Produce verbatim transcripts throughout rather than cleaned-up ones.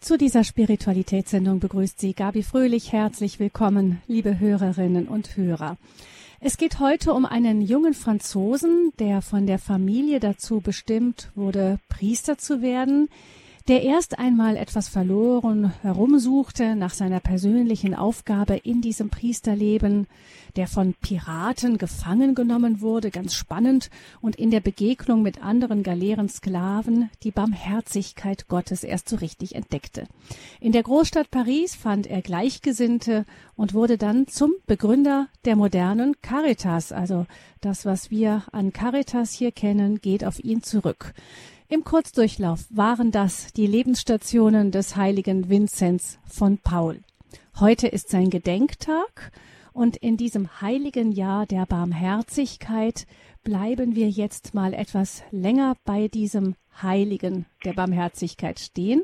Zu dieser Spiritualitätssendung begrüßt Sie Gabi Fröhlich. Herzlich willkommen, liebe Hörerinnen und Hörer. Es geht heute um einen jungen Franzosen, der von der Familie dazu bestimmt wurde, Priester zu werden, der erst einmal etwas verloren herumsuchte nach seiner persönlichen Aufgabe in diesem Priesterleben, der von Piraten gefangen genommen wurde, ganz spannend, und in der Begegnung mit anderen Galeerensklaven die Barmherzigkeit Gottes erst so richtig entdeckte. In der Großstadt Paris fand er Gleichgesinnte und wurde dann zum Begründer der modernen Caritas. Also das, was wir an Caritas hier kennen, geht auf ihn zurück. Im Kurzdurchlauf waren das die Lebensstationen des heiligen Vinzenz von Paul. Heute ist sein Gedenktag und in diesem heiligen Jahr der Barmherzigkeit bleiben wir jetzt mal etwas länger bei diesem Heiligen der Barmherzigkeit stehen,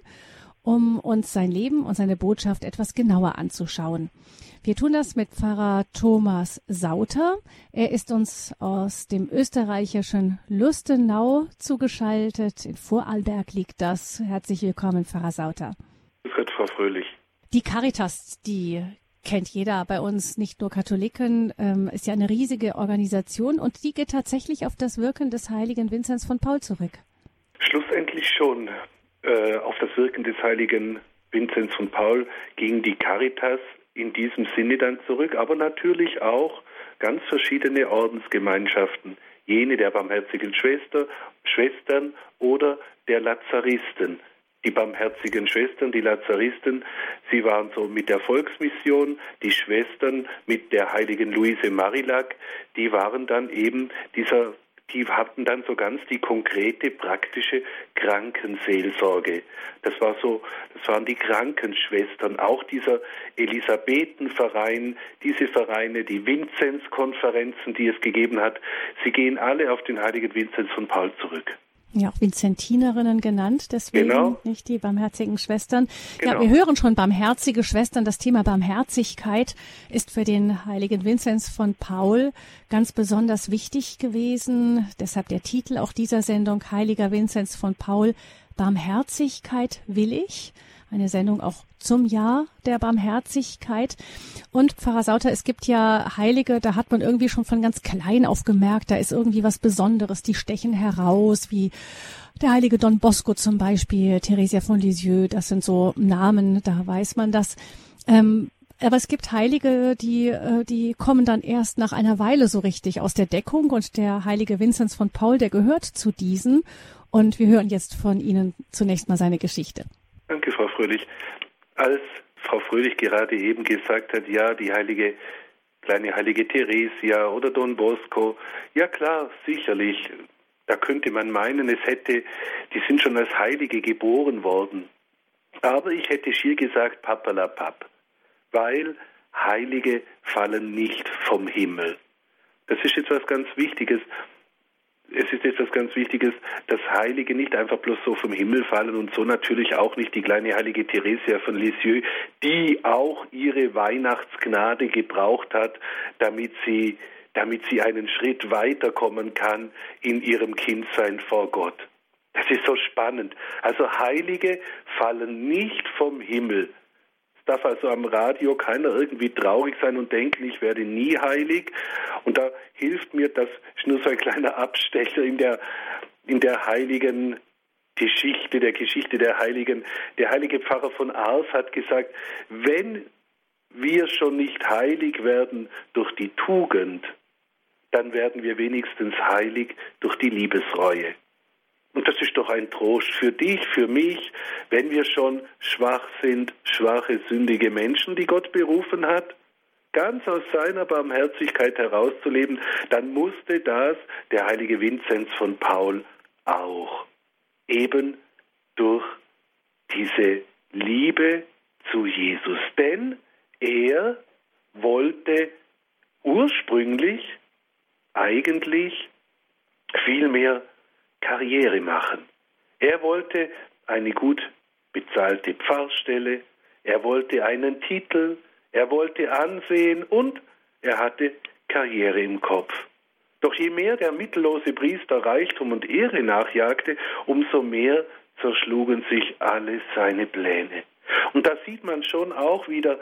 um uns sein Leben und seine Botschaft etwas genauer anzuschauen. Wir tun das mit Pfarrer Thomas Sauter. Er ist uns aus dem österreichischen Lustenau zugeschaltet. In Vorarlberg liegt das. Herzlich willkommen, Pfarrer Sauter. Grüß Gott, Frau Fröhlich. Die Caritas, die kennt jeder bei uns, nicht nur Katholiken, ähm, ist ja eine riesige Organisation und die geht tatsächlich auf das Wirken des heiligen Vinzenz von Paul zurück. Schlussendlich schon. Äh, auf das Wirken des heiligen Vinzenz von Paul ging die Caritas in diesem Sinne dann zurück, aber natürlich auch ganz verschiedene Ordensgemeinschaften, jene der barmherzigen Schwester, Schwestern oder der Lazaristen. Die barmherzigen Schwestern, die Lazaristen, sie waren so mit der Volksmission, die Schwestern mit der heiligen Luise Marillac, die waren dann eben dieser Die hatten dann so ganz die konkrete, praktische Krankenseelsorge. Das war so, das waren die Krankenschwestern, auch dieser Elisabethenverein, diese Vereine, die Vinzenzkonferenzen, die es gegeben hat, sie gehen alle auf den heiligen Vinzenz von Paul zurück. Ja, auch Vinzentinerinnen genannt, deswegen genau. Nicht die barmherzigen Schwestern. Genau. Ja, wir hören schon barmherzige Schwestern. Das Thema Barmherzigkeit ist für den heiligen Vinzenz von Paul ganz besonders wichtig gewesen. Deshalb der Titel auch dieser Sendung, Heiliger Vinzenz von Paul, Barmherzigkeit will ich. Eine Sendung auch zum Jahr der Barmherzigkeit. Und Pfarrer Sauter, es gibt ja Heilige, da hat man irgendwie schon von ganz klein auf gemerkt, da ist irgendwie was Besonderes, die stechen heraus, wie der heilige Don Bosco zum Beispiel, Theresia von Lisieux, das sind so Namen, da weiß man das. Ähm, aber es gibt Heilige, die, die kommen dann erst nach einer Weile so richtig aus der Deckung, und der heilige Vinzenz von Paul, der gehört zu diesen. Und wir hören jetzt von Ihnen zunächst mal seine Geschichte. Danke, Frau Fröhlich. Als Frau Fröhlich gerade eben gesagt hat, ja, die heilige, kleine heilige Theresia oder Don Bosco, ja klar, sicherlich, da könnte man meinen, es hätte, die sind schon als Heilige geboren worden. Aber ich hätte schier gesagt, papalapap, weil Heilige fallen nicht vom Himmel. Das ist jetzt was ganz Wichtiges. Es ist etwas ganz Wichtiges, dass Heilige nicht einfach bloß so vom Himmel fallen, und so natürlich auch nicht die kleine heilige Theresia von Lisieux, die auch ihre Weihnachtsgnade gebraucht hat, damit sie, damit sie einen Schritt weiterkommen kann in ihrem Kindsein vor Gott. Das ist so spannend. Also Heilige fallen nicht vom Himmel. Es darf also am Radio keiner irgendwie traurig sein und denken, ich werde nie heilig. Und da hilft mir, das ist nur so ein kleiner Abstecher in der, in der heiligen Geschichte, der Geschichte der Heiligen. Der heilige Pfarrer von Ars hat gesagt, wenn wir schon nicht heilig werden durch die Tugend, dann werden wir wenigstens heilig durch die Liebesreue. Und das ist doch ein Trost für dich, für mich, wenn wir schon schwach sind, schwache, sündige Menschen, die Gott berufen hat, ganz aus seiner Barmherzigkeit herauszuleben, dann musste das der heilige Vinzenz von Paul auch. Eben durch diese Liebe zu Jesus. Denn er wollte ursprünglich eigentlich viel mehr Karriere machen. Er wollte eine gut bezahlte Pfarrstelle, er wollte einen Titel, er wollte Ansehen und er hatte Karriere im Kopf. Doch je mehr der mittellose Priester Reichtum und Ehre nachjagte, umso mehr zerschlugen sich alle seine Pläne. Und da sieht man schon auch wieder,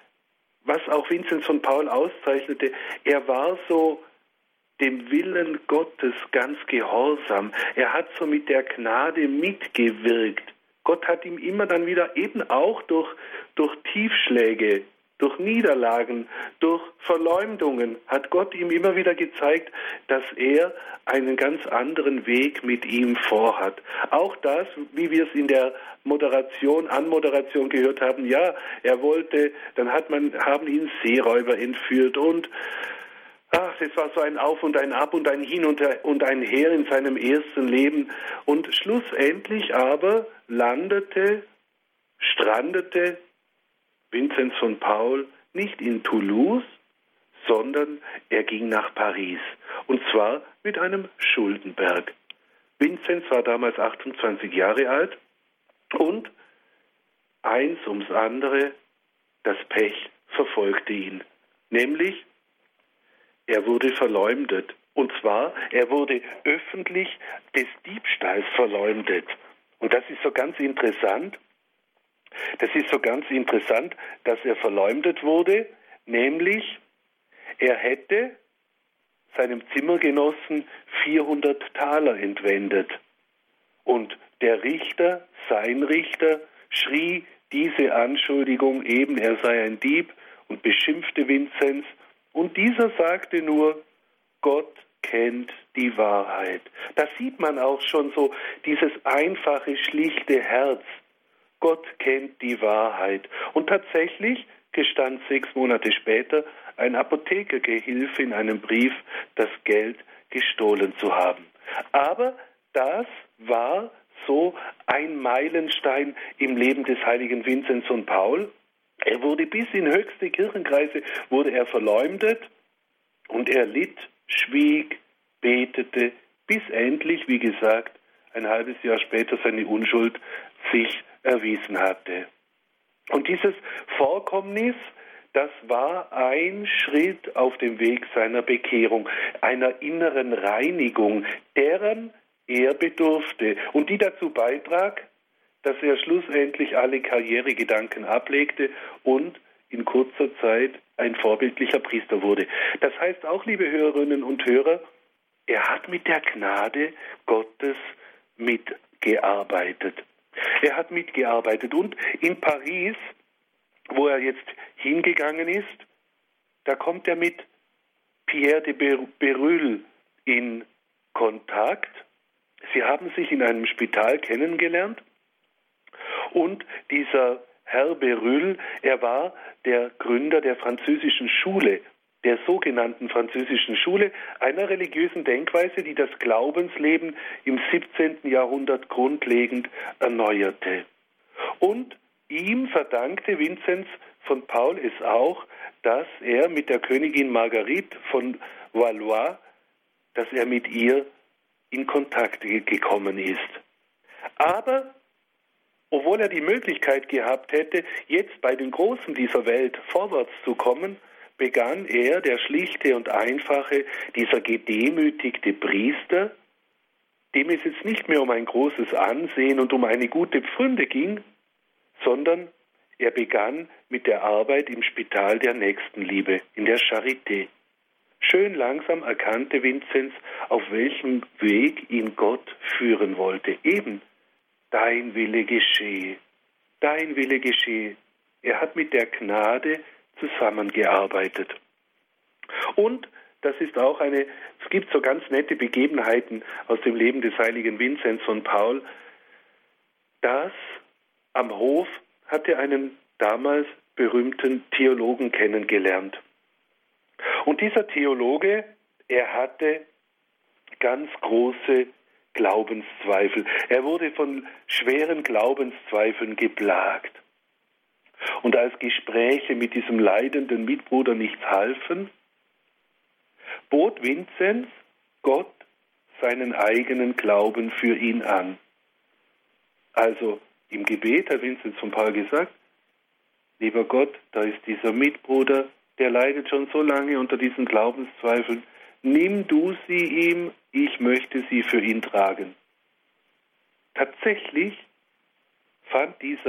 was auch Vinzenz von Paul auszeichnete. Er war so dem Willen Gottes ganz gehorsam. Er hat so mit der Gnade mitgewirkt. Gott hat ihm immer dann wieder eben auch durch, durch Tiefschläge, durch Niederlagen, durch Verleumdungen, hat Gott ihm immer wieder gezeigt, dass er einen ganz anderen Weg mit ihm vorhat. Auch das, wie wir es in der Moderation, Anmoderation gehört haben, ja, er wollte, dann hat man, haben ihn Seeräuber entführt und ach, es war so ein Auf und ein Ab und ein Hin und ein Her in seinem ersten Leben. Und schlussendlich aber landete, strandete Vinzenz von Paul nicht in Toulouse, sondern er ging nach Paris. Und zwar mit einem Schuldenberg. Vinzenz war damals achtundzwanzig Jahre alt und eins ums andere, das Pech verfolgte ihn. Nämlich, er wurde verleumdet. Und zwar, er wurde öffentlich des Diebstahls verleumdet. Und das ist so ganz interessant. Das ist so ganz interessant, dass er verleumdet wurde, nämlich er hätte seinem Zimmergenossen vierhundert Taler entwendet. Und der Richter, sein Richter, schrie diese Anschuldigung eben, er sei ein Dieb und beschimpfte Vinzenz. Und dieser sagte nur, Gott kennt die Wahrheit. Da sieht man auch schon so dieses einfache, schlichte Herz. Gott kennt die Wahrheit. Und tatsächlich gestand sechs Monate später ein Apothekergehilfe in einem Brief, das Geld gestohlen zu haben. Aber das war so ein Meilenstein im Leben des heiligen Vinzenz von Paul. Er wurde bis in höchste Kirchenkreise, wurde er verleumdet und er litt, schwieg, betete, bis endlich, wie gesagt, ein halbes Jahr später seine Unschuld sich erwiesen hatte. Und dieses Vorkommnis, das war ein Schritt auf dem Weg seiner Bekehrung, einer inneren Reinigung, deren er bedurfte und die dazu beitrag, dass er schlussendlich alle Karrieregedanken ablegte und in kurzer Zeit ein vorbildlicher Priester wurde. Das heißt auch, liebe Hörerinnen und Hörer, er hat mit der Gnade Gottes mitgearbeitet. Er hat mitgearbeitet und in Paris, wo er jetzt hingegangen ist, da kommt er mit Pierre de Berulle in Kontakt. Sie haben sich in einem Spital kennengelernt und dieser Herr Berulle, er war der Gründer der französischen Schule, der sogenannten französischen Schule, einer religiösen Denkweise, die das Glaubensleben im siebzehnten Jahrhundert grundlegend erneuerte. Und ihm verdankte Vinzenz von Paul es auch, dass er mit der Königin Marguerite von Valois, dass er mit ihr in Kontakt gekommen ist. Aber obwohl er die Möglichkeit gehabt hätte, jetzt bei den Großen dieser Welt vorwärts zu kommen, begann er, der schlichte und einfache, dieser gedemütigte Priester, dem es jetzt nicht mehr um ein großes Ansehen und um eine gute Pfründe ging, sondern er begann mit der Arbeit im Spital der Nächstenliebe, in der Charité. Schön langsam erkannte Vinzenz, auf welchem Weg ihn Gott führen wollte. Eben, dein Wille geschehe, dein Wille geschehe. Er hat mit der Gnade zusammengearbeitet. Und das ist auch eine, es gibt so ganz nette Begebenheiten aus dem Leben des heiligen Vinzenz von Paul, dass am Hof hat er einen damals berühmten Theologen kennengelernt. Und dieser Theologe, er hatte ganz große Glaubenszweifel. Er wurde von schweren Glaubenszweifeln geplagt. Und als Gespräche mit diesem leidenden Mitbruder nichts halfen, bot Vinzenz Gott seinen eigenen Glauben für ihn an. Also im Gebet hat Vinzenz von Paul gesagt, lieber Gott, da ist dieser Mitbruder, der leidet schon so lange unter diesen Glaubenszweifeln. Nimm du sie ihm, ich möchte sie für ihn tragen. Tatsächlich fand dieser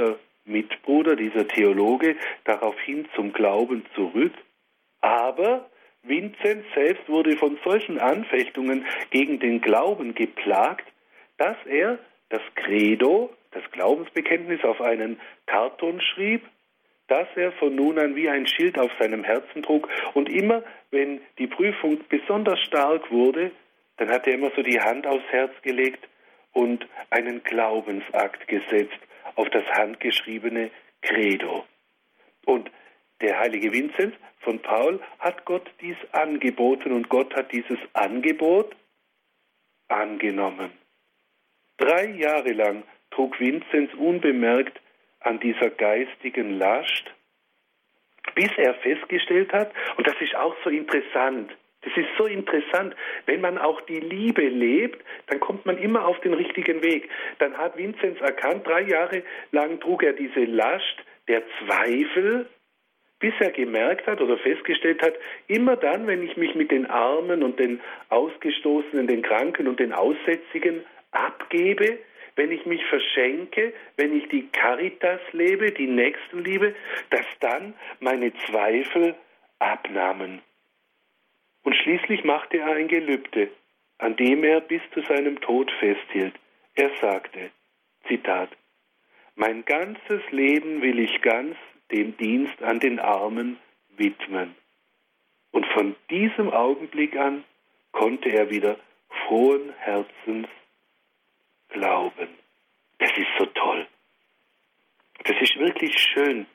Mitbruder, dieser Theologe, daraufhin zum Glauben zurück. Aber Vinzenz selbst wurde von solchen Anfechtungen gegen den Glauben geplagt, dass er das Credo, das Glaubensbekenntnis, auf einen Karton schrieb, das er von nun an wie ein Schild auf seinem Herzen trug. Und immer, wenn die Prüfung besonders stark wurde, dann hat er immer so die Hand aufs Herz gelegt und einen Glaubensakt gesetzt auf das handgeschriebene Credo. Und der heilige Vinzenz von Paul hat Gott dies angeboten und Gott hat dieses Angebot angenommen. Drei Jahre lang trug Vinzenz unbemerkt an dieser geistigen Last, bis er festgestellt hat, und das ist auch so interessant, das ist so interessant, wenn man auch die Liebe lebt, dann kommt man immer auf den richtigen Weg. Dann hat Vinzenz erkannt, drei Jahre lang trug er diese Last der Zweifel, bis er gemerkt hat oder festgestellt hat, immer dann, wenn ich mich mit den Armen und den Ausgestoßenen, den Kranken und den Aussätzigen abgebe, wenn ich mich verschenke, wenn ich die Caritas lebe, die Nächstenliebe, dass dann meine Zweifel abnahmen. Und schließlich machte er ein Gelübde, an dem er bis zu seinem Tod festhielt. Er sagte, Zitat, mein ganzes Leben will ich ganz dem Dienst an den Armen widmen. Und von diesem Augenblick an konnte er wieder frohen Herzens glauben. Das ist so toll. Das ist wirklich schön.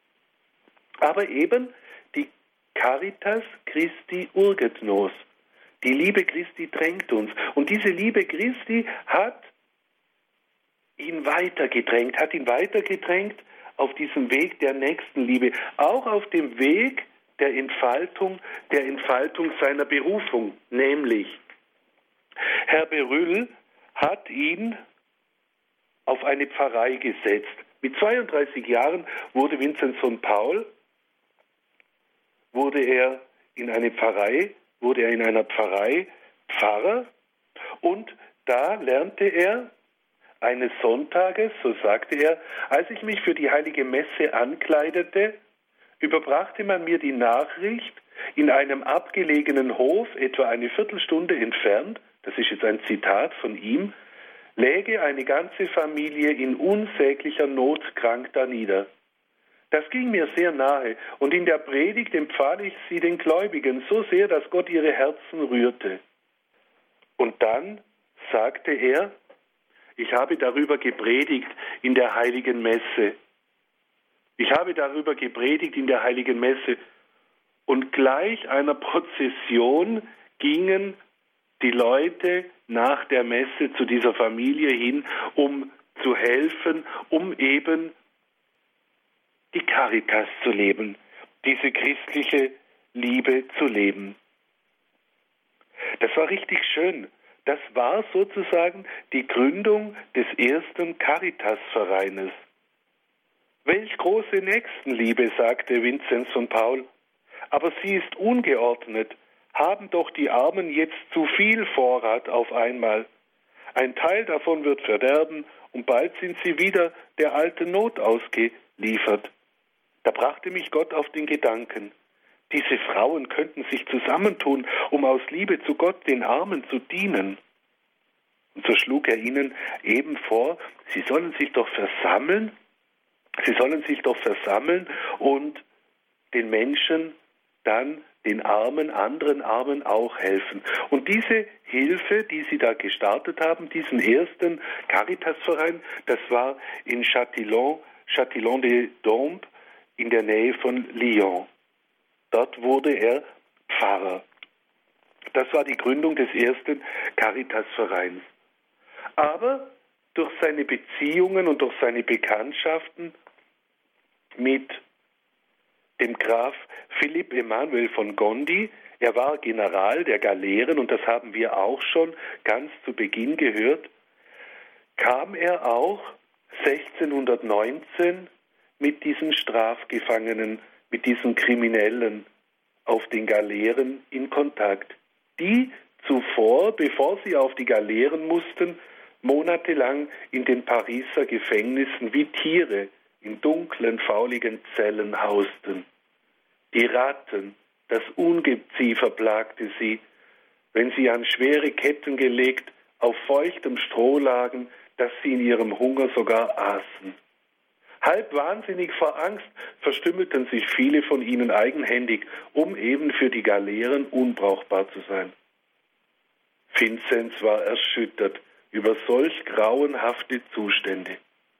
Aber eben die Caritas Christi urget nos. Die Liebe Christi drängt uns. Und diese Liebe Christi hat ihn weitergedrängt, hat ihn weitergedrängt auf diesem Weg der Nächstenliebe, auch auf dem Weg der Entfaltung, der Entfaltung seiner Berufung. Nämlich, Herr Beryl hat ihn auf eine Pfarrei gesetzt. Mit zweiunddreißig Jahren wurde Vinzenz von Paul, wurde er in eine Pfarrei, wurde er in einer Pfarrei Pfarrer, und da lernte er eines Sonntages, so sagte er, als ich mich für die heilige Messe ankleidete, überbrachte man mir die Nachricht, in einem abgelegenen Hof, etwa eine Viertelstunde entfernt, das ist jetzt ein Zitat von ihm, läge eine ganze Familie in unsäglicher Not krank danieder. Das ging mir sehr nahe, und in der Predigt empfahl ich sie den Gläubigen so sehr, dass Gott ihre Herzen rührte. Und dann sagte er, ich habe darüber gepredigt in der heiligen Messe. Ich habe darüber gepredigt in der heiligen Messe. Und gleich einer Prozession gingen die Leute nach der Messe zu dieser Familie hin, um zu helfen, um eben die Caritas zu leben, diese christliche Liebe zu leben. Das war richtig schön. Das war sozusagen die Gründung des ersten Caritas-Vereines. Welch große Nächstenliebe, sagte Vinzenz von Paul, aber sie ist ungeordnet. Haben doch die Armen jetzt zu viel Vorrat auf einmal. Ein Teil davon wird verderben und bald sind sie wieder der alten Not ausgeliefert. Da brachte mich Gott auf den Gedanken, diese Frauen könnten sich zusammentun, um aus Liebe zu Gott den Armen zu dienen. Und so schlug er ihnen eben vor, sie sollen sich doch versammeln, sie sollen sich doch versammeln und den Menschen dann, den Armen, anderen Armen auch helfen. Und diese Hilfe, die sie da gestartet haben, diesen ersten Caritasverein, das war in Châtillon, Châtillon de Dombes, in der Nähe von Lyon. Dort wurde er Pfarrer. Das war die Gründung des ersten Caritasvereins. Aber durch seine Beziehungen und durch seine Bekanntschaften mit dem Graf Philipp Emanuel von Gondi, er war General der Galeeren, und das haben wir auch schon ganz zu Beginn gehört, kam er auch sechzehnhundertneunzehn mit diesen Strafgefangenen, mit diesen Kriminellen auf den Galeeren in Kontakt, die zuvor, bevor sie auf die Galeeren mussten, monatelang in den Pariser Gefängnissen wie Tiere in dunklen, fauligen Zellen hausten. Die Ratten, das Ungeziefer plagte sie, wenn sie an schwere Ketten gelegt auf feuchtem Stroh lagen, dass sie in ihrem Hunger sogar aßen. Halb wahnsinnig vor Angst verstümmelten sich viele von ihnen eigenhändig, um eben für die Galeeren unbrauchbar zu sein. Vinzenz war erschüttert über solch grauenhafte Zustände.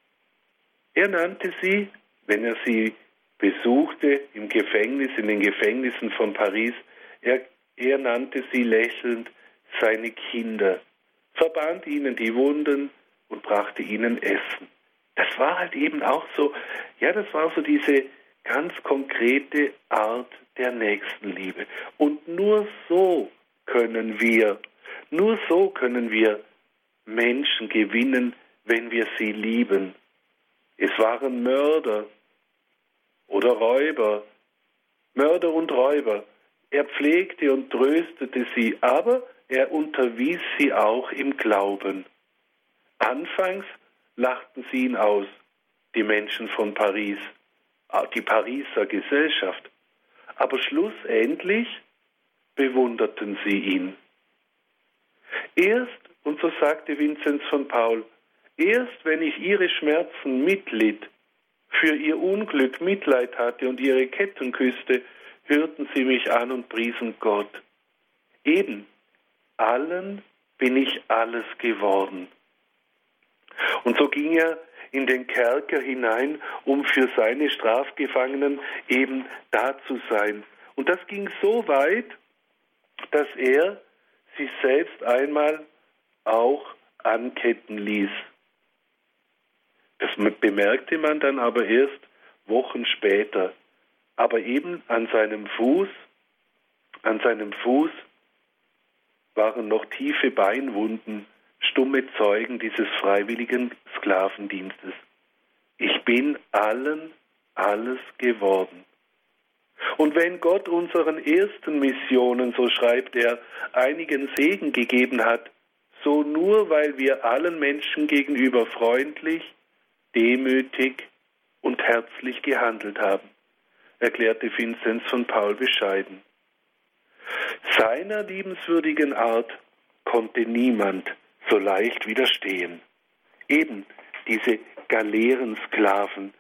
Er nannte sie, wenn er sie besuchte im Gefängnis, in den Gefängnissen von Paris, er, er nannte sie lächelnd seine Kinder, verband ihnen die Wunden und brachte ihnen Essen. Das war halt eben auch so, ja, das war so diese ganz konkrete Art der Nächstenliebe. Und nur so können wir, nur so können wir Menschen gewinnen, wenn wir sie lieben. Es waren Mörder oder Räuber, Mörder und Räuber. Er pflegte und tröstete sie, aber er unterwies sie auch im Glauben. Anfangs lachten sie ihn aus, die Menschen von Paris, die Pariser Gesellschaft. Aber schlussendlich bewunderten sie ihn. Erst, und so sagte Vinzenz von Paul, erst wenn ich ihre Schmerzen mitlitt, für ihr Unglück Mitleid hatte und ihre Ketten küsste, hörten sie mich an und priesen Gott. Eben, allen bin ich alles geworden. Und so ging er in den Kerker hinein, um für seine Strafgefangenen eben da zu sein. Und das ging so weit, dass er sich selbst einmal auch anketten ließ. Das bemerkte man dann aber erst Wochen später. Aber eben an seinem Fuß, an seinem Fuß waren noch tiefe Beinwunden, stumme Zeugen dieses freiwilligen Sklavendienstes. Ich bin allen alles geworden. Und wenn Gott unseren ersten Missionen, so schreibt er, einigen Segen gegeben hat, so nur, weil wir allen Menschen gegenüber freundlich, demütig und herzlich gehandelt haben, erklärte Vinzenz von Paul bescheiden. Seiner liebenswürdigen Art konnte niemand so leicht widerstehen. Eben diese Galeerensklaven.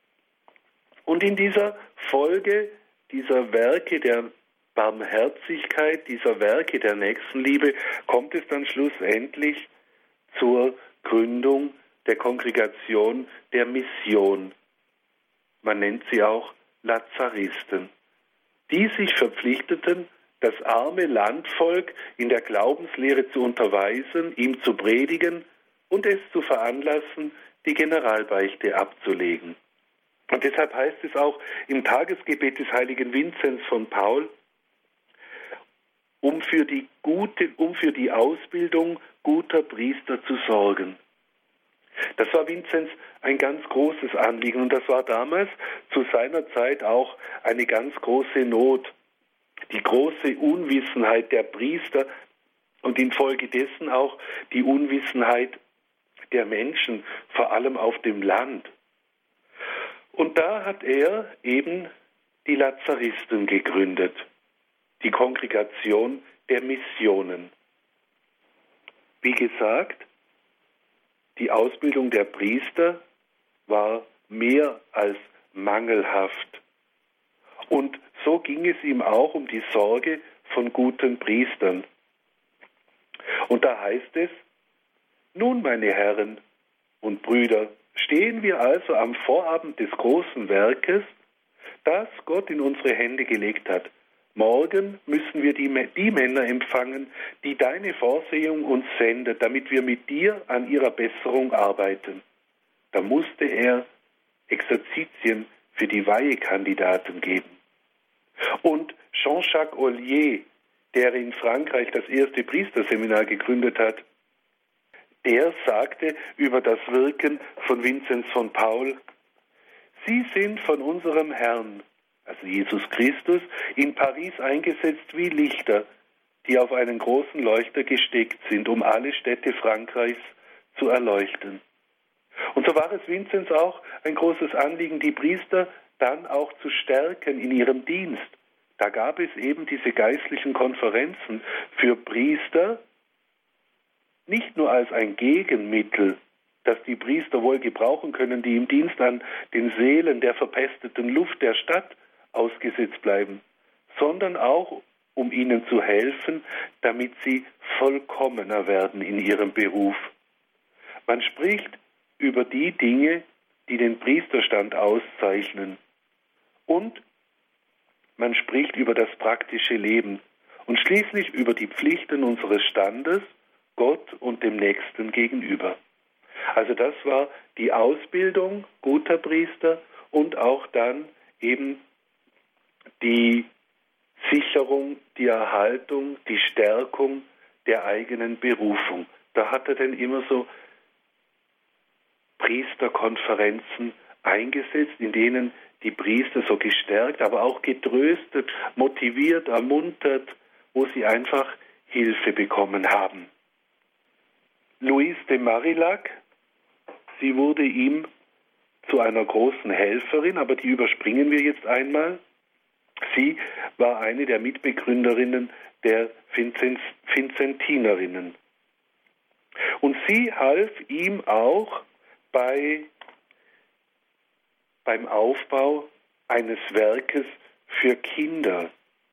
Und in dieser Folge dieser Werke der Barmherzigkeit, dieser Werke der Nächstenliebe, kommt es dann schlussendlich zur Gründung der Kongregation der Mission. Man nennt sie auch Lazaristen, die sich verpflichteten, das arme Landvolk in der Glaubenslehre zu unterweisen, ihm zu predigen und es zu veranlassen, die Generalbeichte abzulegen. Und deshalb heißt es auch im Tagesgebet des heiligen Vinzenz von Paul, um für die gute, um für die Ausbildung guter Priester zu sorgen. Das war Vinzenz ein ganz großes Anliegen und das war damals zu seiner Zeit auch eine ganz große Not. Die große Unwissenheit der Priester und infolgedessen auch die Unwissenheit der Menschen, vor allem auf dem Land. Und da hat er eben die Lazaristen gegründet, die Kongregation der Missionen. Wie gesagt, die Ausbildung der Priester war mehr als mangelhaft. Und so ging es ihm auch um die Sorge von guten Priestern. Und da heißt es, nun, meine Herren und Brüder, stehen wir also am Vorabend des großen Werkes, das Gott in unsere Hände gelegt hat. Morgen müssen wir die, die Männer empfangen, die deine Vorsehung uns sendet, damit wir mit dir an ihrer Besserung arbeiten. Da musste er Exerzitien für die Weihekandidaten geben. Und Jean-Jacques Ollier, der in Frankreich das erste Priesterseminar gegründet hat, der sagte über das Wirken von Vinzenz von Paul, Sie sind von unserem Herrn, also Jesus Christus, in Paris eingesetzt wie Lichter, die auf einen großen Leuchter gesteckt sind, um alle Städte Frankreichs zu erleuchten. Und so war es Vinzenz auch ein großes Anliegen, die Priester dann auch zu stärken in ihrem Dienst. Da gab es eben diese geistlichen Konferenzen für Priester, nicht nur als ein Gegenmittel, das die Priester wohl gebrauchen können, die im Dienst an den Seelen der verpesteten Luft der Stadt ausgesetzt bleiben, sondern auch, um ihnen zu helfen, damit sie vollkommener werden in ihrem Beruf. Man spricht über die Dinge, die den Priesterstand auszeichnen. Und man spricht über das praktische Leben und schließlich über die Pflichten unseres Standes, Gott und dem Nächsten gegenüber. Also das war die Ausbildung guter Priester und auch dann eben die Sicherung, die Erhaltung, die Stärkung der eigenen Berufung. Da hat er denn immer so Priesterkonferenzen eingesetzt, in denen die Priester so gestärkt, aber auch getröstet, motiviert, ermuntert, wo sie einfach Hilfe bekommen haben. Louise de Marillac, sie wurde ihm zu einer großen Helferin, aber die überspringen wir jetzt einmal. Sie war eine der Mitbegründerinnen der Vinzentinerinnen. Und sie half ihm auch bei, beim Aufbau eines Werkes für Kinder.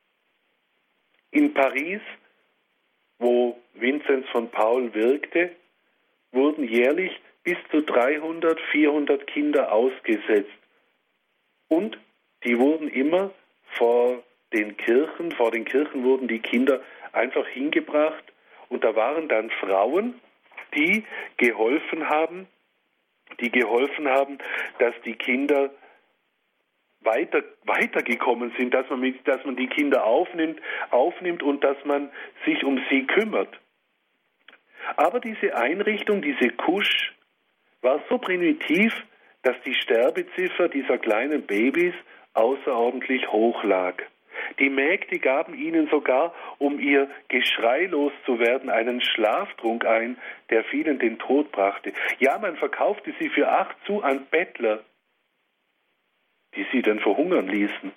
In Paris, wo Vinzenz von Paul wirkte, wurden jährlich bis zu dreihundert, vierhundert Kinder ausgesetzt. Und die wurden immer vor den Kirchen, vor den Kirchen wurden die Kinder einfach hingebracht. Und da waren dann Frauen, die geholfen haben, die geholfen haben, dass die Kinder weiter, weitergekommen sind, dass man, mit, dass man die Kinder aufnimmt, aufnimmt und dass man sich um sie kümmert. Aber diese Einrichtung, diese Kusch, war so primitiv, dass die Sterbeziffer dieser kleinen Babys außerordentlich hoch lag. Die Mägde gaben ihnen sogar, um ihr Geschrei loszuwerden, einen Schlaftrunk ein, der vielen den Tod brachte. Ja, man verkaufte sie für acht Sou an Bettler, die sie dann verhungern ließen.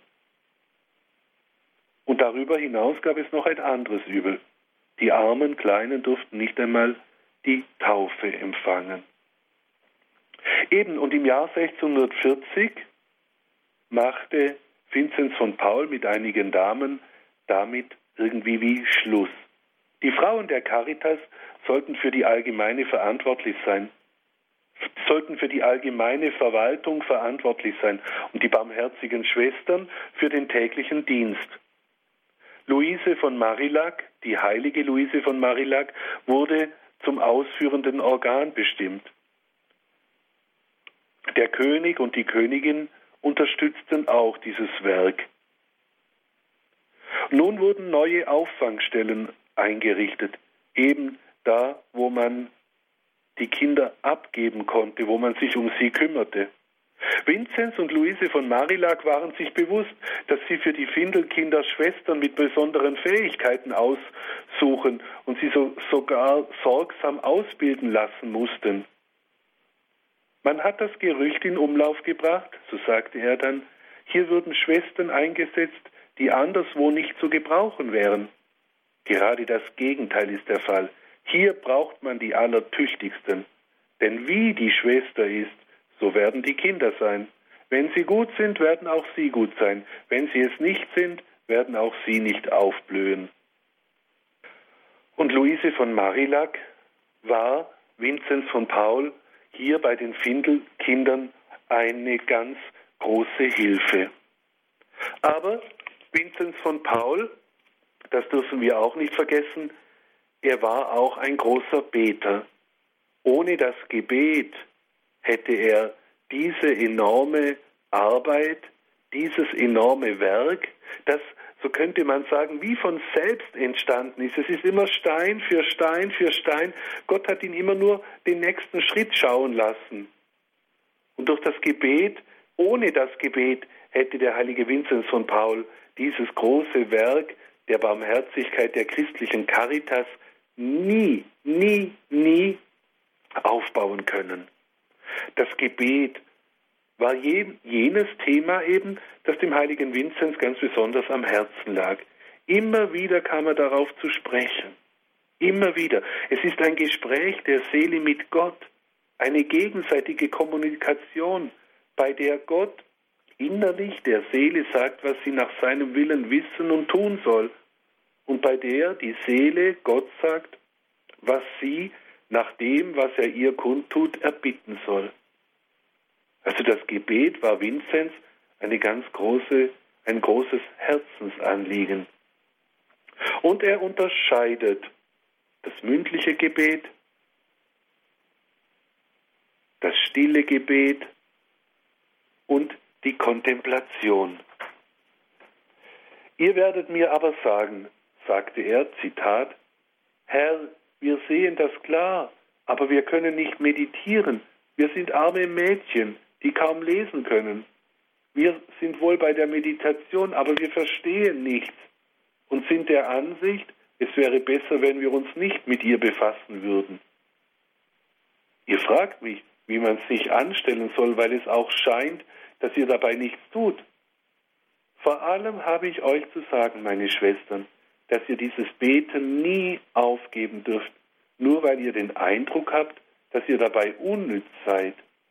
Und darüber hinaus gab es noch ein anderes Übel. Die armen Kleinen durften nicht einmal die Taufe empfangen. Eben, und im Jahr sechzehnhundertvierzig machte Vinzenz von Paul mit einigen Damen damit irgendwie wie Schluss. Die Frauen der Caritas sollten für die allgemeine verantwortlich sein, sollten für die allgemeine Verwaltung verantwortlich sein und die barmherzigen Schwestern für den täglichen Dienst. Luise von Marillac, die heilige Luise von Marillac, wurde zum ausführenden Organ bestimmt. Der König und die Königin unterstützten auch dieses Werk. Nun wurden neue Auffangstellen eingerichtet, eben da, wo man die Kinder abgeben konnte, wo man sich um sie kümmerte. Vinzenz und Luise von Marillac waren sich bewusst, dass sie für die Findelkinder Schwestern mit besonderen Fähigkeiten aussuchen und sie so, sogar sorgsam ausbilden lassen mussten. Man hat das Gerücht in Umlauf gebracht, so sagte er dann, hier würden Schwestern eingesetzt, die anderswo nicht zu gebrauchen wären. Gerade das Gegenteil ist der Fall. Hier braucht man die Allertüchtigsten. Denn wie die Schwester ist, so werden die Kinder sein. Wenn sie gut sind, werden auch sie gut sein. Wenn sie es nicht sind, werden auch sie nicht aufblühen. Und Luise von Marillac war Vinzenz von Paul hier bei den Findelkindern eine ganz große Hilfe. Aber Vinzenz von Paul, das dürfen wir auch nicht vergessen, er war auch ein großer Beter. Ohne das Gebet hätte er diese enorme Arbeit, dieses enorme Werk, das, so könnte man sagen, wie von selbst entstanden ist. Es ist immer Stein für Stein für Stein. Gott hat ihn immer nur den nächsten Schritt schauen lassen. Und durch das Gebet, ohne das Gebet, hätte der heilige Vinzenz von Paul dieses große Werk der Barmherzigkeit der christlichen Caritas nie, nie, nie aufbauen können. Das Gebet war jenes Thema eben, das dem heiligen Vinzenz ganz besonders am Herzen lag. Immer wieder kam er darauf zu sprechen. Immer wieder. Es ist ein Gespräch der Seele mit Gott, eine gegenseitige Kommunikation, bei der Gott innerlich der Seele sagt, was sie nach seinem Willen wissen und tun soll, und bei der die Seele Gott sagt, was sie nach dem, was er ihr kundtut, erbitten soll. Also das Gebet war Vinzenz eine ganz große, ein großes Herzensanliegen. Und er unterscheidet das mündliche Gebet, das stille Gebet und die Kontemplation. Ihr werdet mir aber sagen, sagte er, Zitat, Herr, wir sehen das klar, aber wir können nicht meditieren. Wir sind arme Mädchen, die kaum lesen können. Wir sind wohl bei der Meditation, aber wir verstehen nichts und sind der Ansicht, es wäre besser, wenn wir uns nicht mit ihr befassen würden. Ihr fragt mich, wie man sich anstellen soll, weil es auch scheint, dass ihr dabei nichts tut. Vor allem habe ich euch zu sagen, meine Schwestern, dass ihr dieses Beten nie aufgeben dürft, nur weil ihr den Eindruck habt, dass ihr dabei unnütz seid.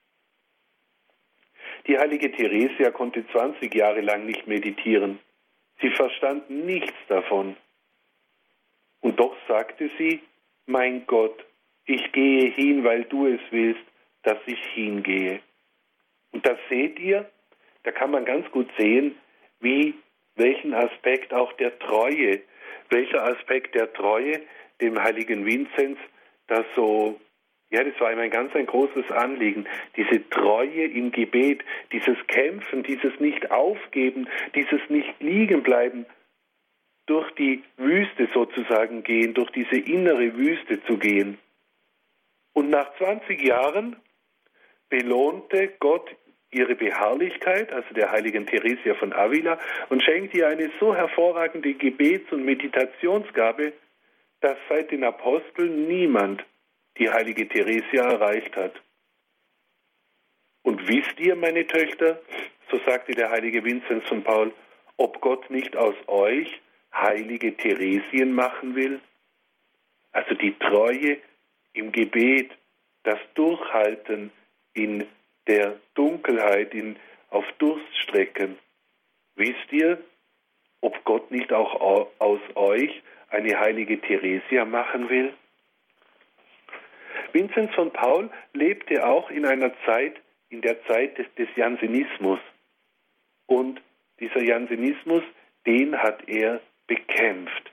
Die heilige Theresia konnte zwanzig Jahre lang nicht meditieren. Sie verstand nichts davon. Und doch sagte sie, mein Gott, ich gehe hin, weil du es willst, dass ich hingehe. Und das seht ihr, da kann man ganz gut sehen, wie, welchen Aspekt auch der Treue, welcher Aspekt der Treue dem heiligen Vinzenz das so, ja, das war ihm ein ganz ein großes Anliegen, diese Treue im Gebet, dieses Kämpfen, dieses Nicht-Aufgeben, dieses Nicht-Liegenbleiben, durch die Wüste sozusagen gehen, durch diese innere Wüste zu gehen. Und nach zwanzig Jahren belohnte Gott ihre Beharrlichkeit, also der heiligen Theresia von Avila, und schenkte ihr eine so hervorragende Gebets- und Meditationsgabe, dass seit den Aposteln niemand die heilige Theresia erreicht hat. Und wisst ihr, meine Töchter, so sagte der heilige Vinzenz von Paul, ob Gott nicht aus euch heilige Theresien machen will? Also die Treue im Gebet, das Durchhalten in der Dunkelheit, in, auf Durststrecken. Wisst ihr, ob Gott nicht auch aus euch eine heilige Theresia machen will? Vinzenz von Paul lebte auch in einer Zeit, in der Zeit des, des Jansenismus. Und dieser Jansenismus, den hat er bekämpft.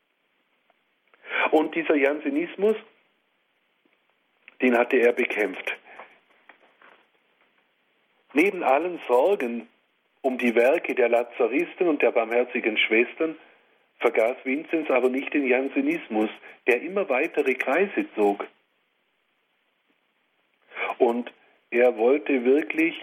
Und dieser Jansenismus, den hatte er bekämpft. Neben allen Sorgen um die Werke der Lazaristen und der barmherzigen Schwestern vergaß Vinzenz aber nicht den Jansenismus, der immer weitere Kreise zog. Und er wollte wirklich,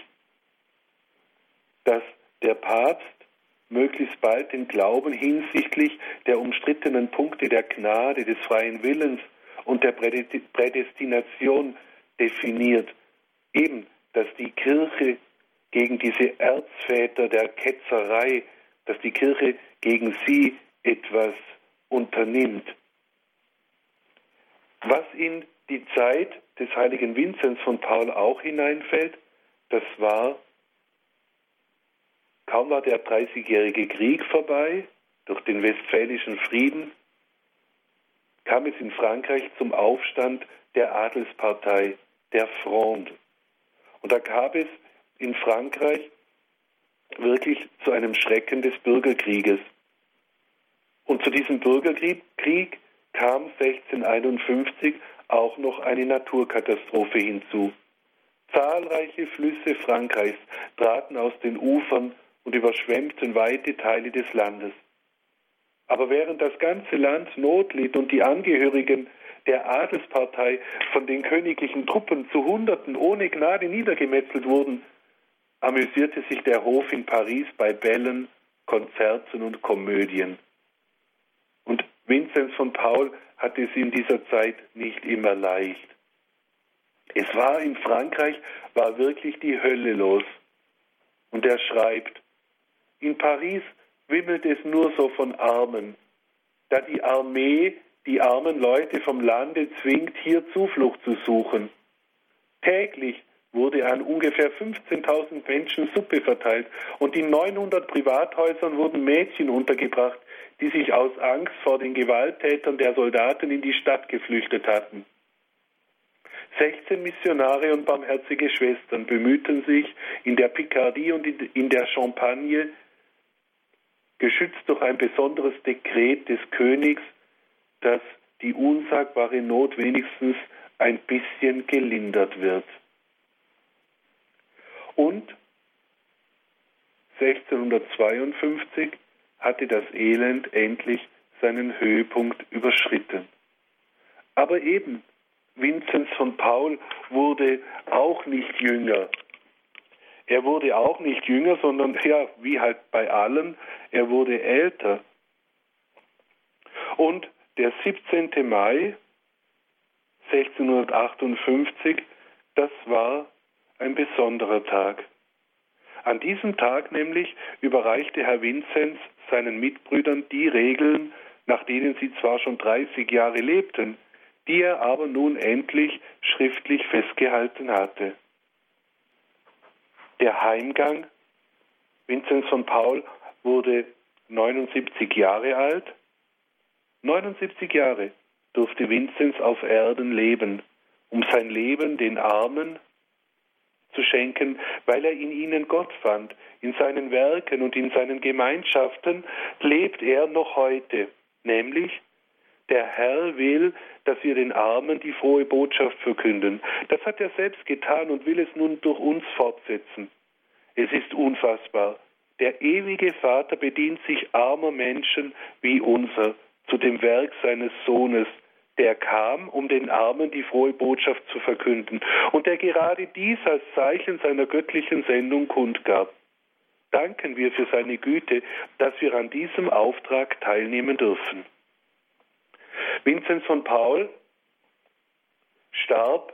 dass der Papst möglichst bald den Glauben hinsichtlich der umstrittenen Punkte der Gnade, des freien Willens und der Prädestination definiert. Eben, dass die Kirche gegen diese Erzväter der Ketzerei, dass die Kirche gegen sie etwas unternimmt. Was in die Zeit des heiligen Vinzenz von Paul auch hineinfällt, das war, kaum war der dreißigjährige Krieg vorbei, durch den Westfälischen Frieden, kam es in Frankreich zum Aufstand der Adelspartei, der Fronde. Und da gab es in Frankreich wirklich zu einem Schrecken des Bürgerkrieges. Und zu diesem Bürgerkrieg Krieg kam sechzehnhunderteinundfünfzig auch noch eine Naturkatastrophe hinzu. Zahlreiche Flüsse Frankreichs traten aus den Ufern und überschwemmten weite Teile des Landes. Aber während das ganze Land Not litt und die Angehörigen der Adelspartei von den königlichen Truppen zu Hunderten ohne Gnade niedergemetzelt wurden, amüsierte sich der Hof in Paris bei Bällen, Konzerten und Komödien. Und Vinzenz von Paul hatte es in dieser Zeit nicht immer leicht. Es war in Frankreich, war wirklich die Hölle los. Und er schreibt, in Paris wimmelt es nur so von Armen, da die Armee die armen Leute vom Lande zwingt, hier Zuflucht zu suchen. Täglich wurde an ungefähr fünfzehntausend Menschen Suppe verteilt und in neunhundert Privathäusern wurden Mädchen untergebracht, die sich aus Angst vor den Gewalttätern der Soldaten in die Stadt geflüchtet hatten. sechzehn Missionare und barmherzige Schwestern bemühten sich in der Picardie und in der Champagne, geschützt durch ein besonderes Dekret des Königs, dass die unsagbare Not wenigstens ein bisschen gelindert wird. Und sechzehnhundertzweiundfünfzig hatte das Elend endlich seinen Höhepunkt überschritten. Aber eben, Vinzenz von Paul wurde auch nicht jünger. Er wurde auch nicht jünger, sondern, ja, wie halt bei allen, er wurde älter. Und der siebzehnten Mai sechzehnhundertachtundfünfzig, das war ein besonderer Tag. An diesem Tag nämlich überreichte Herr Vinzenz seinen Mitbrüdern die Regeln, nach denen sie zwar schon dreißig Jahre lebten, die er aber nun endlich schriftlich festgehalten hatte. Der Heimgang, Vinzenz von Paul wurde neunundsiebzig Jahre alt. neunundsiebzig Jahre durfte Vinzenz auf Erden leben, um sein Leben den Armen zu schenken, weil er in ihnen Gott fand. In seinen Werken und in seinen Gemeinschaften lebt er noch heute, nämlich der Herr will, dass wir den Armen die frohe Botschaft verkünden. Das hat er selbst getan und will es nun durch uns fortsetzen. Es ist unfassbar. Der ewige Vater bedient sich armer Menschen wie unser zu dem Werk seines Sohnes, der kam, um den Armen die frohe Botschaft zu verkünden und der gerade dies als Zeichen seiner göttlichen Sendung kundgab. Danken wir für seine Güte, dass wir an diesem Auftrag teilnehmen dürfen. Vinzenz von Paul starb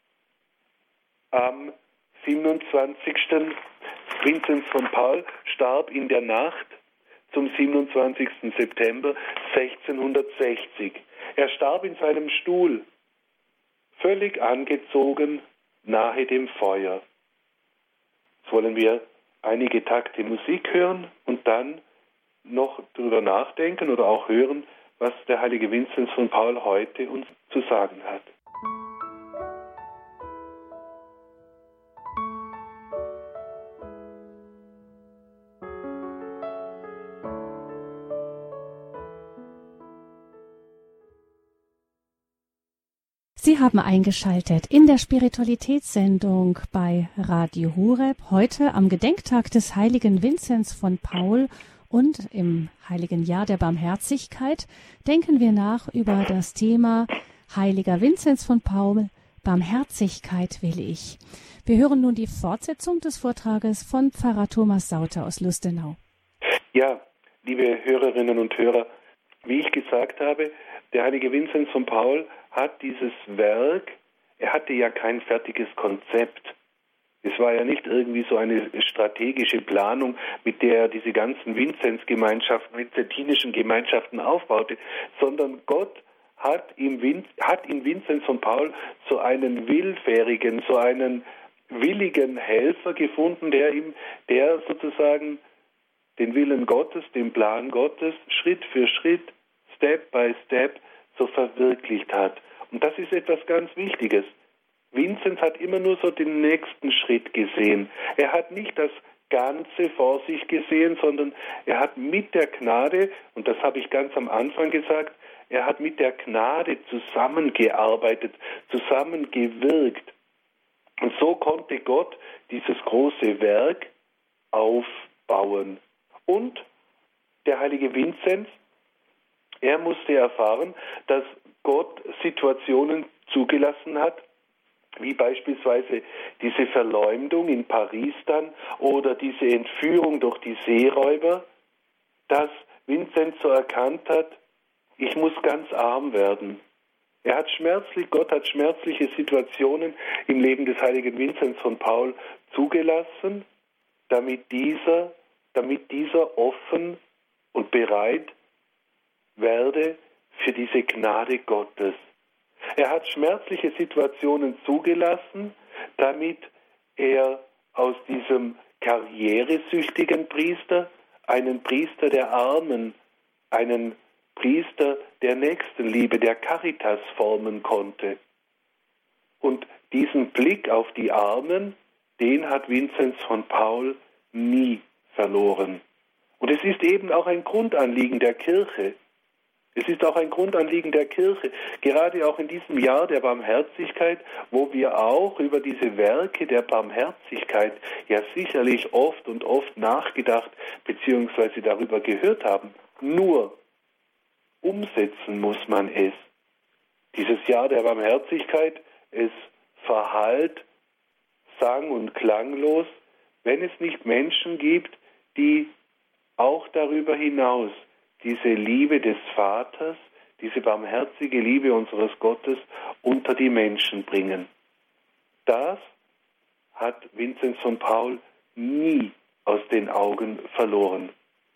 am siebenundzwanzigsten Vinzenz von Paul starb in der Nacht zum siebenundzwanzigsten September sechzehnhundertsechzig. Er starb in seinem Stuhl, völlig angezogen, nahe dem Feuer. Jetzt wollen wir einige Takte Musik hören und dann noch darüber nachdenken oder auch hören, was der heilige Vinzenz von Paul heute uns zu sagen hat. Sie haben eingeschaltet in der Spiritualitätssendung bei Radio Horeb, heute am Gedenktag des heiligen Vinzenz von Paul und im heiligen Jahr der Barmherzigkeit denken wir nach über das Thema Heiliger Vinzenz von Paul, Barmherzigkeit will ich. Wir hören nun die Fortsetzung des Vortrages von Pfarrer Thomas Sauter aus Lustenau. Ja, liebe Hörerinnen und Hörer, wie ich gesagt habe, der heilige Vinzenz von Paul hat dieses Werk, er hatte ja kein fertiges Konzept. Es war ja nicht irgendwie so eine strategische Planung, mit der er diese ganzen Vinzenz-Gemeinschaften, vinzentinischen Gemeinschaften aufbaute, sondern Gott hat, im Vin, hat in Vinzenz von Paul so einen willfährigen, so einen willigen Helfer gefunden, der ihm, der sozusagen den Willen Gottes, den Plan Gottes Schritt für Schritt, Step by Step so verwirklicht hat. Und das ist etwas ganz Wichtiges. Vinzenz hat immer nur so den nächsten Schritt gesehen. Er hat nicht das Ganze vor sich gesehen, sondern er hat mit der Gnade, und das habe ich ganz am Anfang gesagt, er hat mit der Gnade zusammengearbeitet, zusammengewirkt. Und so konnte Gott dieses große Werk aufbauen. Und der heilige Vinzenz, er musste erfahren, dass Gott Situationen zugelassen hat, wie beispielsweise diese Verleumdung in Paris dann oder diese Entführung durch die Seeräuber, dass Vinzenz so erkannt hat, ich muss ganz arm werden. Er hat schmerzlich, Gott hat schmerzliche Situationen im Leben des heiligen Vinzenz von Paul zugelassen, damit dieser, damit dieser offen und bereit werde für diese Gnade Gottes. Er hat schmerzliche Situationen zugelassen, damit er aus diesem karrieresüchtigen Priester einen Priester der Armen, einen Priester der Nächstenliebe, der Caritas formen konnte. Und diesen Blick auf die Armen, den hat Vinzenz von Paul nie verloren. Und es ist eben auch ein Grundanliegen der Kirche. Es ist auch ein Grundanliegen der Kirche, gerade auch in diesem Jahr der Barmherzigkeit, wo wir auch über diese Werke der Barmherzigkeit ja sicherlich oft und oft nachgedacht bzw. darüber gehört haben. Nur umsetzen muss man es. Dieses Jahr der Barmherzigkeit, es verhallt sang- und klanglos, wenn es nicht Menschen gibt, die auch darüber hinaus diese Liebe des Vaters, diese barmherzige Liebe unseres Gottes unter die Menschen bringen. Das hat Vinzenz von Paul nie aus den Augen verloren.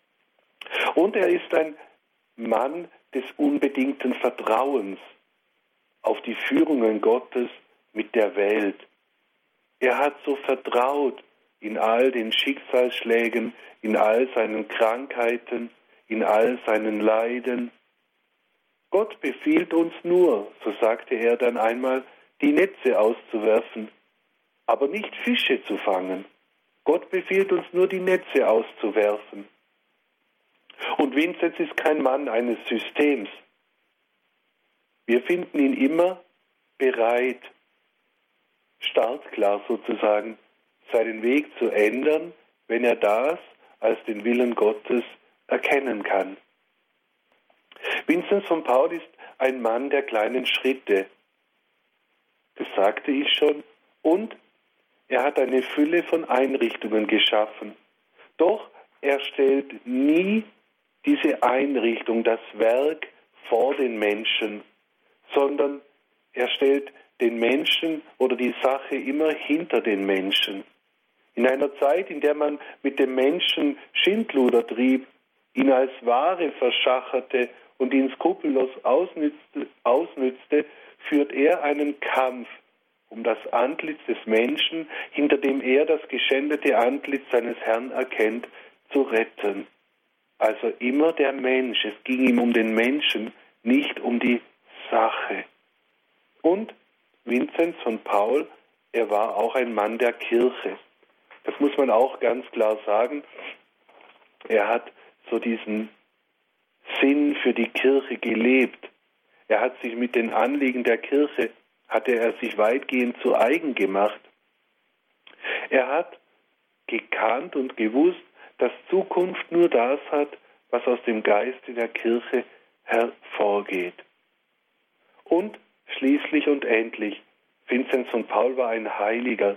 Und er ist ein Mann des unbedingten Vertrauens auf die Führungen Gottes mit der Welt. Er hat so vertraut in all den Schicksalsschlägen, in all seinen Krankheiten, in all seinen Leiden. Gott befiehlt uns nur, so sagte er dann einmal, die Netze auszuwerfen, aber nicht Fische zu fangen. Gott befiehlt uns nur, die Netze auszuwerfen. Und Vinzenz ist kein Mann eines Systems. Wir finden ihn immer bereit, startklar sozusagen, seinen Weg zu ändern, wenn er das als den Willen Gottes erkennen kann. Vinzenz von Paul ist ein Mann der kleinen Schritte. Das sagte ich schon. Und er hat eine Fülle von Einrichtungen geschaffen. Doch er stellt nie diese Einrichtung, das Werk vor den Menschen, sondern er stellt den Menschen oder die Sache immer hinter den Menschen. In einer Zeit, in der man mit dem Menschen Schindluder trieb, ihn als Ware verschacherte und ihn skrupellos ausnützte, ausnützte, führt er einen Kampf um das Antlitz des Menschen, hinter dem er das geschändete Antlitz seines Herrn erkennt, zu retten. Also immer der Mensch. Es ging ihm um den Menschen, nicht um die Sache. Und Vinzenz von Paul, er war auch ein Mann der Kirche. Das muss man auch ganz klar sagen. Er hat so diesen Sinn für die Kirche gelebt. Er hat sich mit den Anliegen der Kirche, hatte er sich weitgehend zu eigen gemacht. Er hat gekannt und gewusst, dass Zukunft nur das hat, was aus dem Geiste der Kirche hervorgeht. Und schließlich und endlich, Vinzenz von Paul war ein Heiliger,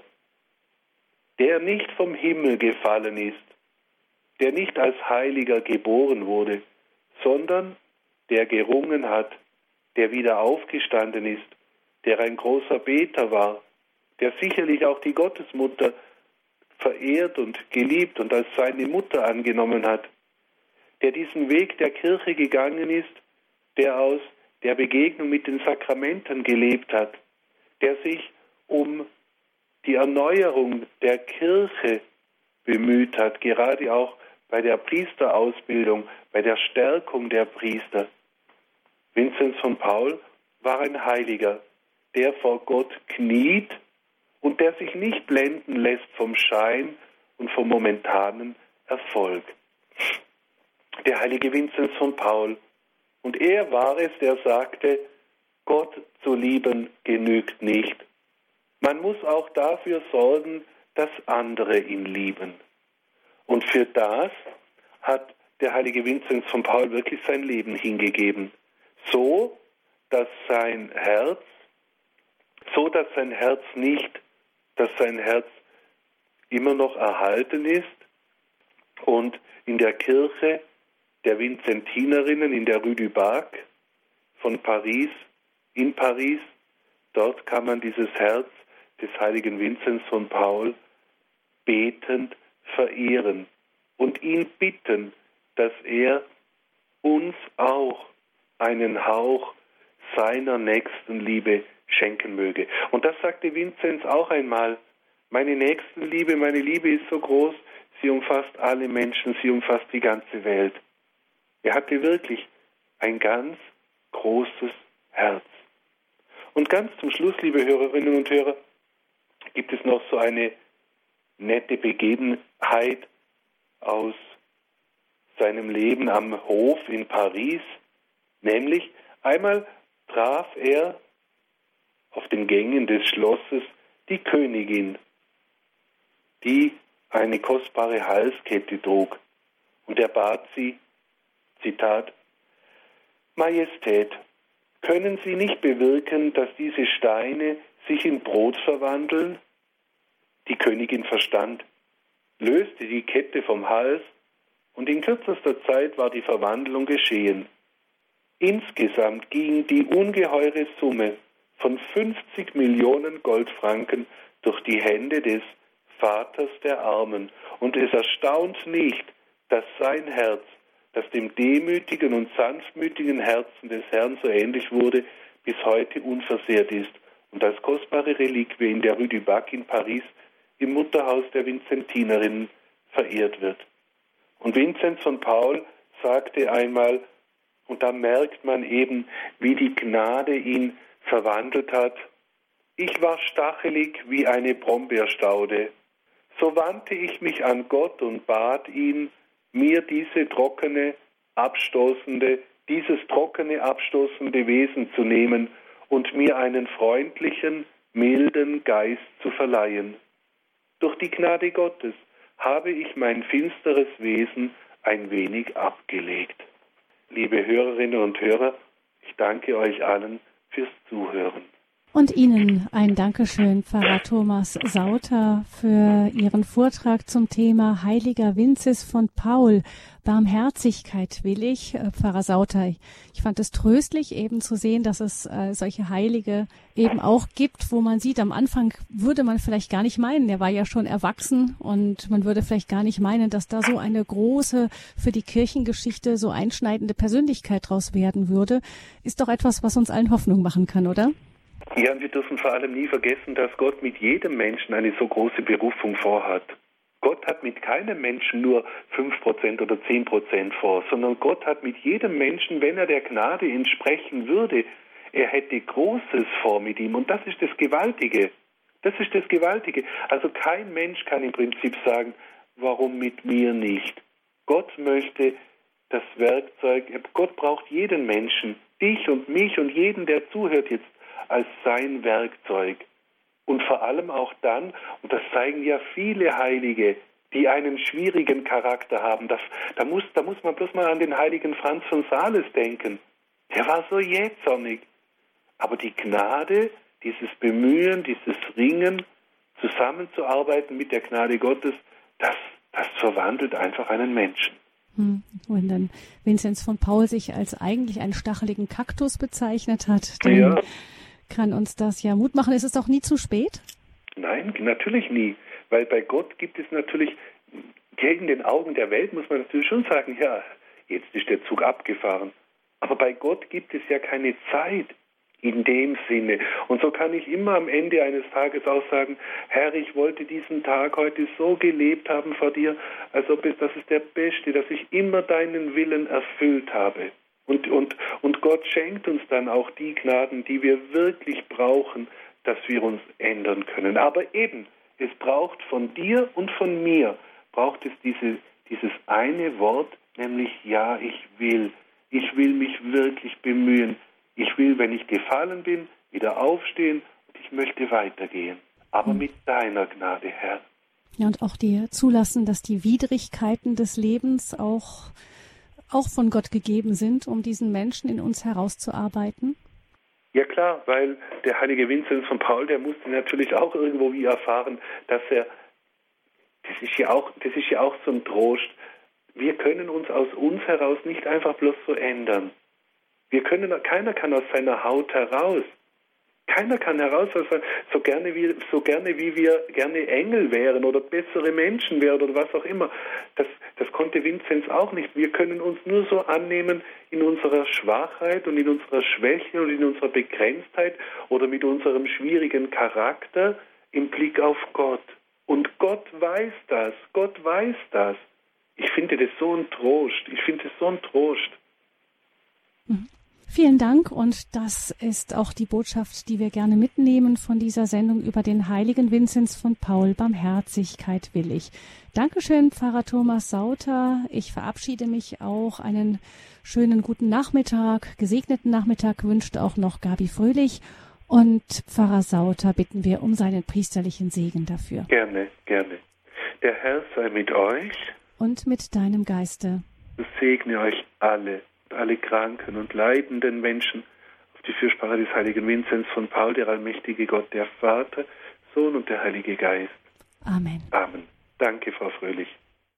der nicht vom Himmel gefallen ist, der nicht als Heiliger geboren wurde, sondern der gerungen hat, der wieder aufgestanden ist, der ein großer Beter war, der sicherlich auch die Gottesmutter verehrt und geliebt und als seine Mutter angenommen hat, der diesen Weg der Kirche gegangen ist, der aus der Begegnung mit den Sakramenten gelebt hat, der sich um die Erneuerung der Kirche bemüht hat, gerade auch bei der Priesterausbildung, bei der Stärkung der Priester. Vinzenz von Paul war ein Heiliger, der vor Gott kniet und der sich nicht blenden lässt vom Schein und vom momentanen Erfolg. Der heilige Vinzenz von Paul. Und er war es, der sagte, Gott zu lieben genügt nicht. Man muss auch dafür sorgen, dass andere ihn lieben. Und für das hat der heilige Vinzenz von Paul wirklich sein Leben hingegeben. So, dass sein Herz, so dass sein Herz nicht, dass sein Herz immer noch erhalten ist und in der Kirche der Vinzentinerinnen in der Rue du Bac von Paris in Paris. Dort kann man dieses Herz des heiligen Vinzenz von Paul betend verehren und ihn bitten, dass er uns auch einen Hauch seiner Nächstenliebe schenken möge. Und das sagte Vinzenz auch einmal: Meine Nächstenliebe, meine Liebe ist so groß, sie umfasst alle Menschen, sie umfasst die ganze Welt. Er hatte wirklich ein ganz großes Herz. Und ganz zum Schluss, liebe Hörerinnen und Hörer, gibt es noch so eine nette Begebenheit aus seinem Leben am Hof in Paris. Nämlich, einmal traf er auf den Gängen des Schlosses die Königin, die eine kostbare Halskette trug. Und er bat sie, Zitat, Majestät, können Sie nicht bewirken, dass diese Steine sich in Brot verwandeln? Die Königin verstand, löste die Kette vom Hals und in kürzester Zeit war die Verwandlung geschehen. Insgesamt ging die ungeheure Summe von fünfzig Millionen Goldfranken durch die Hände des Vaters der Armen. Und es erstaunt nicht, dass sein Herz, das dem demütigen und sanftmütigen Herzen des Herrn so ähnlich wurde, bis heute unversehrt ist und als kostbare Reliquie in der Rue du Bac in Paris im Mutterhaus der Vinzentinerinnen verehrt wird. Und Vinzenz von Paul sagte einmal, und da merkt man eben, wie die Gnade ihn verwandelt hat: Ich war stachelig wie eine Brombeerstaude. So wandte ich mich an Gott und bat ihn, mir diese trockene, abstoßende, dieses trockene, abstoßende Wesen zu nehmen und mir einen freundlichen, milden Geist zu verleihen. Durch die Gnade Gottes habe ich mein finsteres Wesen ein wenig abgelegt. Liebe Hörerinnen und Hörer, ich danke euch allen fürs Zuhören. Und Ihnen ein Dankeschön, Pfarrer Thomas Sauter, für Ihren Vortrag zum Thema Heiliger Vinzenz von Paul. Barmherzigkeit will ich, Pfarrer Sauter. Ich fand es tröstlich, eben zu sehen, dass es äh, solche Heilige eben auch gibt, wo man sieht, am Anfang würde man vielleicht gar nicht meinen, er war ja schon erwachsen und man würde vielleicht gar nicht meinen, dass da so eine große, für die Kirchengeschichte so einschneidende Persönlichkeit draus werden würde. Ist doch etwas, was uns allen Hoffnung machen kann, oder? Ja, und wir dürfen vor allem nie vergessen, dass Gott mit jedem Menschen eine so große Berufung vorhat. Gott hat mit keinem Menschen nur fünf Prozent oder zehn Prozent vor, sondern Gott hat mit jedem Menschen, wenn er der Gnade entsprechen würde, er hätte Großes vor mit ihm. Und das ist das Gewaltige. Das ist das Gewaltige. Also kein Mensch kann im Prinzip sagen, warum mit mir nicht? Gott möchte das Werkzeug, Gott braucht jeden Menschen, dich und mich und jeden, der zuhört jetzt, als sein Werkzeug. Und vor allem auch dann, und das zeigen ja viele Heilige, die einen schwierigen Charakter haben. Das, da, muss, da muss man bloß mal an den heiligen Franz von Sales denken. Der war so jähzornig. Aber die Gnade, dieses Bemühen, dieses Ringen, zusammenzuarbeiten mit der Gnade Gottes, das, das verwandelt einfach einen Menschen. Hm. Wenn dann Vinzenz von Paul sich als eigentlich einen stacheligen Kaktus bezeichnet hat, dann ja. kann uns das ja Mut machen. Ist es doch nie zu spät? Nein, natürlich nie. Weil bei Gott gibt es natürlich, in den Augen der Welt muss man natürlich schon sagen, ja, jetzt ist der Zug abgefahren. Aber bei Gott gibt es ja keine Zeit in dem Sinne. Und so kann ich immer am Ende eines Tages auch sagen, Herr, ich wollte diesen Tag heute so gelebt haben vor dir, als ob es, das ist der Beste, dass ich immer deinen Willen erfüllt habe. Und, und, und Gott schenkt uns dann auch die Gnaden, die wir wirklich brauchen, dass wir uns ändern können. Aber eben, es braucht von dir und von mir, braucht es diese, dieses eine Wort, nämlich ja, ich will. Ich will mich wirklich bemühen. Ich will, wenn ich gefallen bin, wieder aufstehen und ich möchte weitergehen. Aber mit deiner Gnade, Herr. Ja, und auch dir zulassen, dass die Widrigkeiten des Lebens auch auch von Gott gegeben sind, um diesen Menschen in uns herauszuarbeiten? Ja klar, weil der heilige Vinzenz von Paul, der musste natürlich auch irgendwo wie erfahren, dass er, das ist ja auch, das ist ja auch so ein Trost, wir können uns aus uns heraus nicht einfach bloß so ändern. Wir können, keiner kann aus seiner Haut heraus. Keiner kann heraus, so gerne, wie, so gerne wie wir gerne Engel wären oder bessere Menschen wären oder was auch immer. Das, das konnte Vinzenz auch nicht. Wir können uns nur so annehmen in unserer Schwachheit und in unserer Schwäche und in unserer Begrenztheit oder mit unserem schwierigen Charakter im Blick auf Gott. Und Gott weiß das. Gott weiß das. Ich finde das so ein Trost. Ich finde das so ein Trost. Mhm. Vielen Dank, und das ist auch die Botschaft, die wir gerne mitnehmen von dieser Sendung über den heiligen Vinzenz von Paul. Barmherzigkeit will ich. Dankeschön, Pfarrer Thomas Sauter. Ich verabschiede mich auch. Einen schönen guten Nachmittag, gesegneten Nachmittag wünscht auch noch Gabi Fröhlich. Und Pfarrer Sauter bitten wir um seinen priesterlichen Segen dafür. Gerne, gerne. Der Herr sei mit euch. Und mit deinem Geiste. Es segne euch alle. alle kranken und leidenden Menschen auf die Fürsprache des heiligen Vinzenz von Paul, der allmächtige Gott, der Vater, Sohn und der Heilige Geist. Amen. Amen. Danke, Frau Fröhlich.